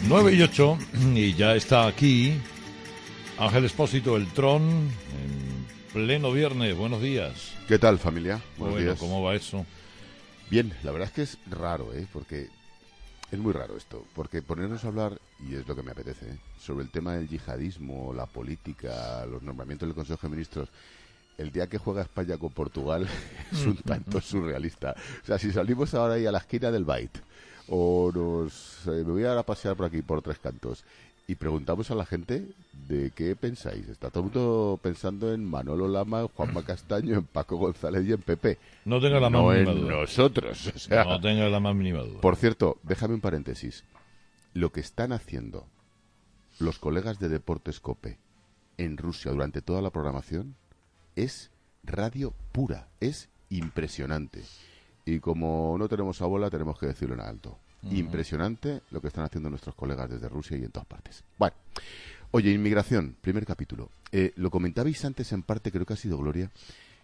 9:08 y ya está aquí Ángel Expósito, el Tron, en pleno viernes. Buenos días. ¿Qué tal, familia? Buenos Bueno, días. ¿cómo va eso? Bien, la verdad es que es raro, porque es muy raro esto, porque ponernos a hablar, y es lo que me apetece, sobre el tema del yihadismo, la política, los nombramientos del Consejo de Ministros, el día que juega España con Portugal es un tanto surrealista. O sea, si salimos ahora ahí a la esquina del Bait, o me voy a pasear por aquí, por Tres Cantos, y preguntamos a la gente de qué pensáis. Está todo el mundo pensando en Manolo Lama, en Juanma Castaño, en Paco González y en Pepe. No tenga la más No mínima en duda. nosotros. O sea, No tenga la más mínima duda. por cierto, déjame un paréntesis. Lo que están haciendo los colegas de Deportes COPE en Rusia durante toda la programación es radio pura, es impresionante. Y como no tenemos abuela, tenemos que decirlo en alto. Impresionante lo que están haciendo nuestros colegas desde Rusia y en todas partes. Bueno, oye, inmigración, primer capítulo. Lo comentabais antes en parte, creo que ha sido Gloria.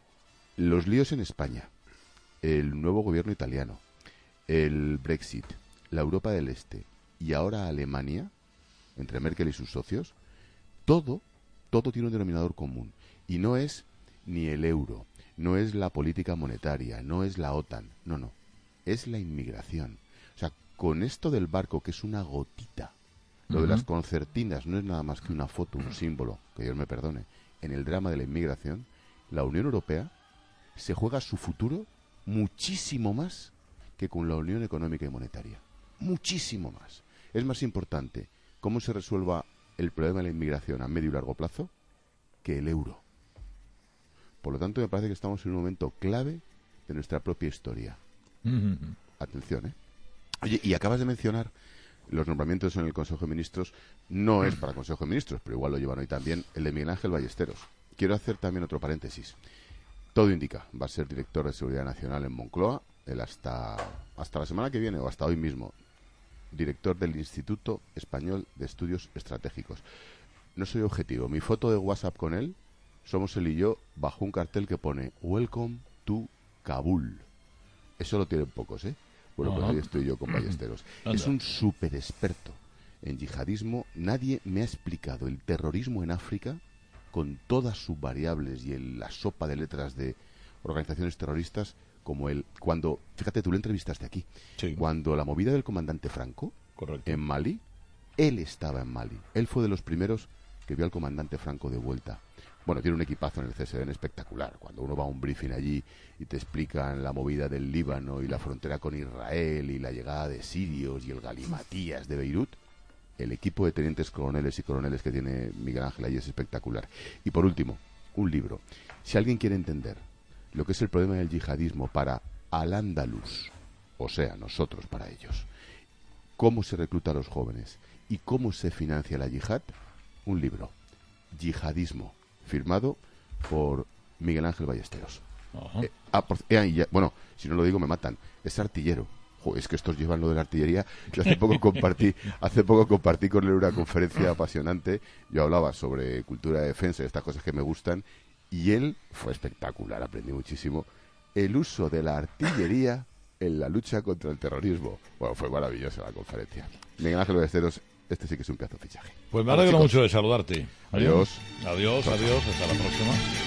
Los líos en España, el nuevo gobierno italiano, el Brexit, la Europa del Este y ahora Alemania, entre Merkel y sus socios, todo tiene un denominador común. Y no es ni el euro, no es la política monetaria, no es la OTAN, no, es la inmigración. O sea, con esto del barco, que es una gotita, lo de las concertinas no es nada más que una foto, un símbolo, que Dios me perdone, en el drama de la inmigración, la Unión Europea se juega su futuro muchísimo más que con la Unión Económica y Monetaria. Muchísimo más. Es más importante cómo se resuelva el problema de la inmigración a medio y largo plazo que el euro. Por lo tanto, me parece que estamos en un momento clave de nuestra propia historia. Atención, ¿eh? Oye, y acabas de mencionar los nombramientos en el Consejo de Ministros. No es para Consejo de Ministros, pero igual lo llevan hoy también, el de Miguel Ángel Ballesteros. Quiero hacer también otro paréntesis. Todo indica, va a ser director de Seguridad Nacional en Moncloa, él hasta la semana que viene o hasta hoy mismo, director del Instituto Español de Estudios Estratégicos. No soy objetivo, mi foto de WhatsApp con él, somos él y yo, bajo un cartel que pone Welcome to Kabul. Eso lo tienen pocos, ¿eh? Bueno, pues ahí estoy yo con Ballesteros. Es un súper experto en yihadismo. Nadie me ha explicado el terrorismo en África con todas sus variables y la sopa de letras de organizaciones terroristas como él. Cuando, fíjate, tú le entrevistaste aquí. Sí. Cuando la movida del comandante Franco, Correcto. en Mali, él estaba en Mali. Él fue de los primeros que vio al comandante Franco de vuelta. Bueno, tiene un equipazo en el CSDN espectacular. Cuando uno va a un briefing allí y te explican la movida del Líbano y la frontera con Israel y la llegada de sirios y el galimatías de Beirut, el equipo de tenientes coroneles y coroneles que tiene Miguel Ángel ahí es espectacular. Y por último, un libro. Si alguien quiere entender lo que es el problema del yihadismo para Al-Ándalus, o sea, nosotros para ellos, cómo se recluta a los jóvenes y cómo se financia la yihad, un libro, Yihadismo, firmado por Miguel Ángel Ballesteros. Bueno, si no lo digo me matan. Es artillero. Es que estos llevan lo de la artillería. Yo hace poco compartí con él una conferencia apasionante. Yo hablaba sobre cultura de defensa y estas cosas que me gustan. Y él fue espectacular, aprendí muchísimo. El uso de la artillería en la lucha contra el terrorismo. Bueno, fue maravillosa la conferencia. Miguel Ángel Ballesteros, este sí que es un pedazo de fichaje. Pues me alegro mucho de saludarte. Adiós. Adiós, hasta la próxima.